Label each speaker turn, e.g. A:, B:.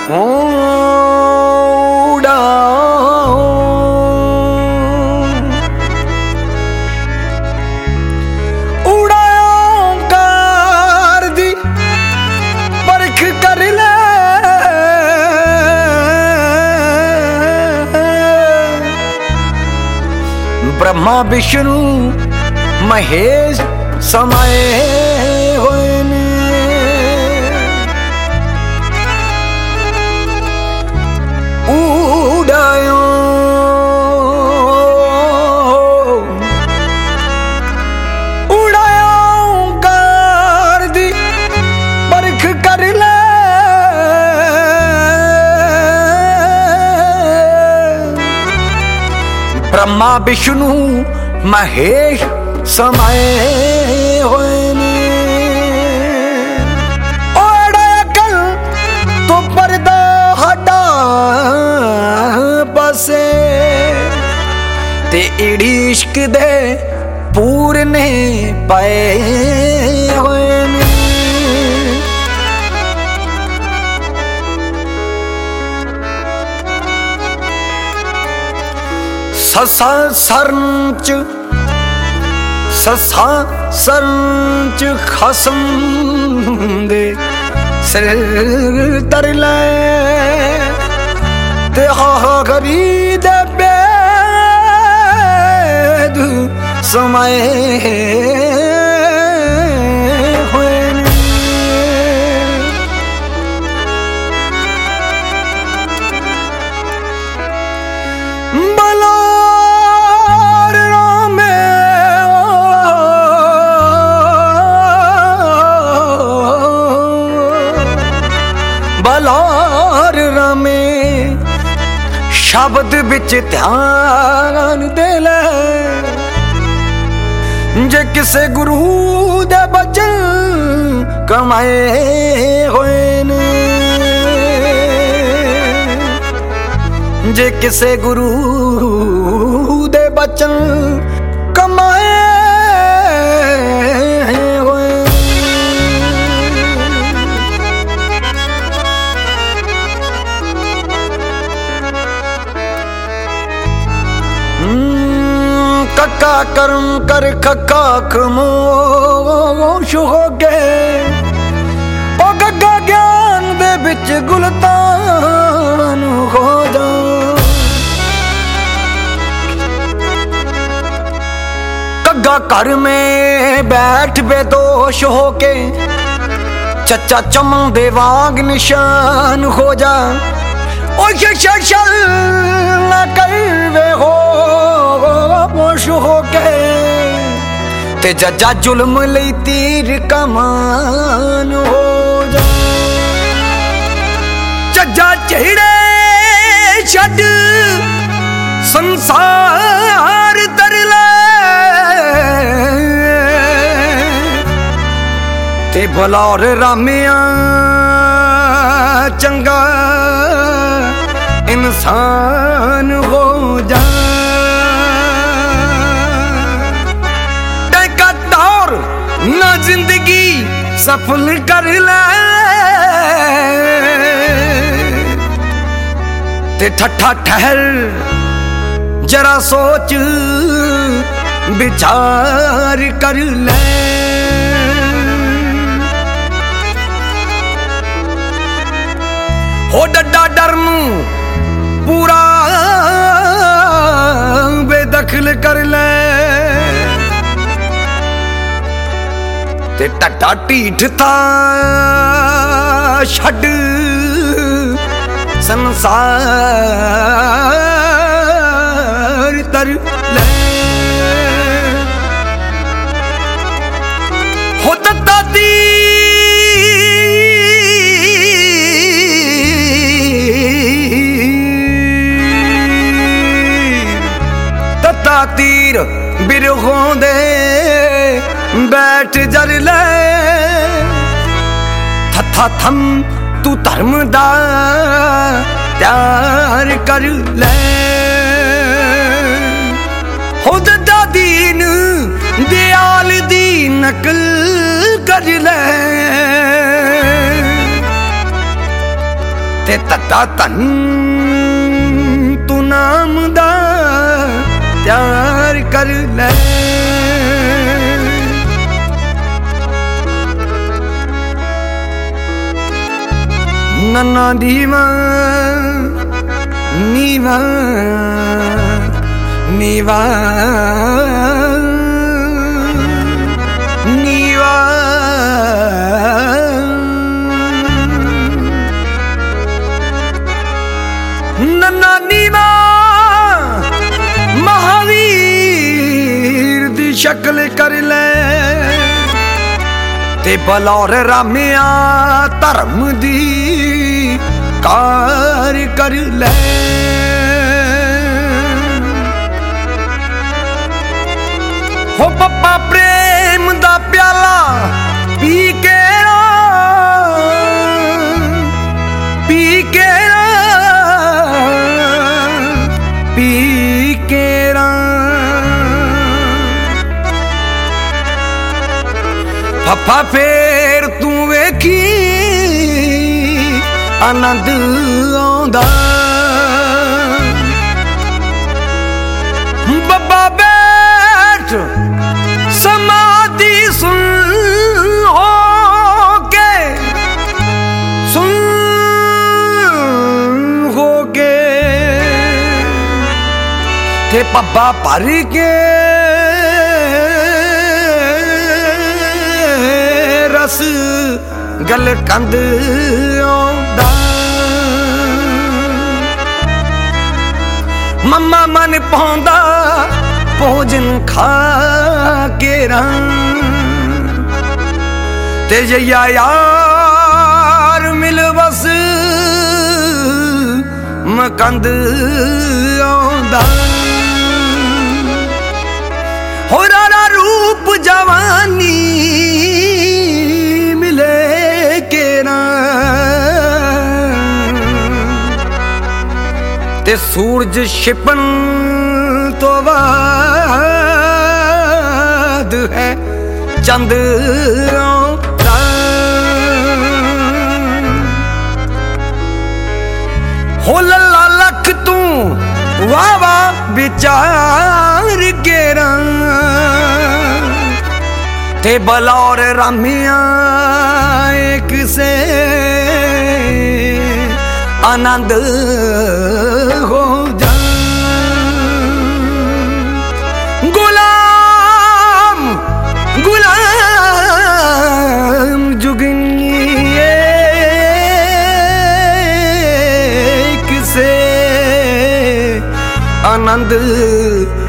A: ब्रह्मा विष्णु महेश समाए होए ने उड़ायो उड़ायो कर दी परख कर ले ब्रह्मा विष्णु महेश समाए होए ने अकल तो पर्दा हटा बसे ते इड़ी इश्क दे पूरने पाए होए ने ससा सरंच ससा सरंच खसम दे सिर तर ले ते हा गरी दे बेद समय होए बलार रमे शब्द बिच ध्यान दे ले जे किसे गुरु दे बचन कमाए होए ने जे किसे गुरु दे बचन कमाए कक्का कर्म कर खक्का खमोश हो गए ओ गग्गा ज्ञान दे बिच गुलतान हो जा कग्गा घर में बैठ बेदोश होके चचा चमन दे वाग निशान हो जा ओ शल न कर वे हो मोश हो के ते जजा जुल्म लई तीर कमान हो जा जजा चढ़े छड़ संसार तर ले ते भलार रामिया चंगा इंसान हो जा ना जिंदगी सफल कर ले ते ठट्ठा ठहर जरा सोच विचार कर ले हो डड्डा डर नू पूरा बेदखल कर ले ते टट्टा ढीठ ता छड़ संसार तर ले हो दत्ता तीर बिरहों दे बैठ जर ले थथा थम तू धर्म दा त्यार कर ले हो ददा दीन दयाल दी नकल कर ले ते तत्ता धन तू नाम दा त्यार कर ले। नन्ना दीवा नीवा नीवा नीवा नन्ना नीवा महावीर दी शक्ल कर ले ते बलौर रामिया धर्म दी कार कर ले। हो पप्पा प्रेम दा प्याला पी के पी के पी के पप्पा फेर तू वेखी आनंद आंदा। बब्बा बैठ समाधि सुन हो के सुन हो के ते पब्बा भर के रस गल कंद आंदा। मम्मा मन पाउंदा भोजन खा के ते जइया यार मिल बस मकंद आंदा। हो रारा रूप जवानी मिले के ते सूरज छिपन तो बाद है चंद आंदा। हो लल्ला लख तू वाह वाह विचार के ते बलौर रामिया एक से आनंद हो जा। गुलाम गुलाम जुगनिए एक से आनंद